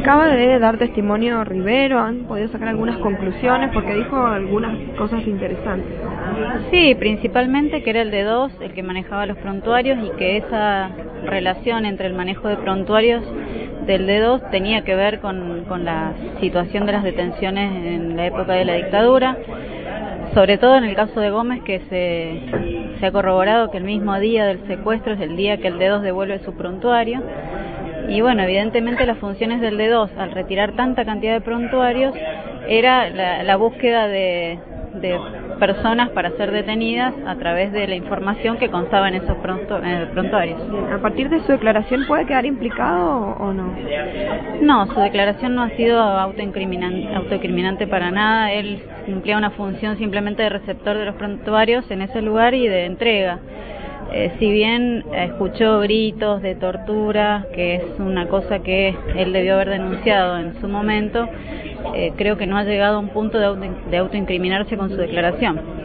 Acaba de dar testimonio Rivero, ¿han podido sacar algunas conclusiones? Porque dijo algunas cosas interesantes. Sí, principalmente que era el D2 el que manejaba los prontuarios y que esa relación entre el manejo de prontuarios del D2 tenía que ver con la situación de las detenciones en la época de la dictadura, sobre todo en el caso de Gómez, que se ha corroborado que el mismo día del secuestro es el día que el D2 devuelve su prontuario. Y bueno, evidentemente las funciones del D2 al retirar tanta cantidad de prontuarios era la búsqueda de personas para ser detenidas a través de la información que constaba en esos prontuarios. Bien, ¿a partir de su declaración puede quedar implicado o no? No, su declaración no ha sido autoincriminante para nada. Él cumplía una función simplemente de receptor de los prontuarios en ese lugar y de entrega. Si bien escuchó gritos de tortura, que es una cosa que él debió haber denunciado en su momento, creo que no ha llegado a un punto de autoincriminarse con su declaración.